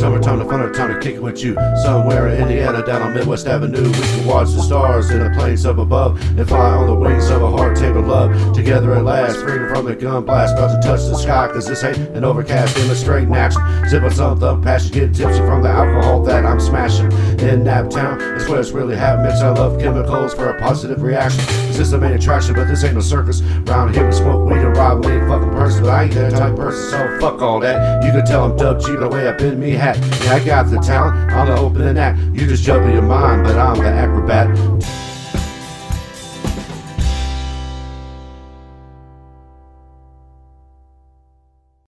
Summertime to fun, time to kick it with you. Somewhere in Indiana, down on Midwest Avenue, we can watch the stars in the plains up above and fly on the wings of a heart tangled love. Together at last, freedom from the gun blast, about to touch the sky, cause this ain't an overcast. Demonstrating action, sipping some thumb passion, getting tipsy from the alcohol that I'm smashing. In Naptown, it's where it's really happening. I love chemicals for a positive reaction. This is the main attraction, but this ain't no circus. Round here we smoke weed and rob any fucking person, but I ain't that type of person, so fuck all that. You can tell I'm Dub G the way I bend me hat. Yeah, I got the talent, I'm the opening act. You just juggle your mind, but I'm the acrobat.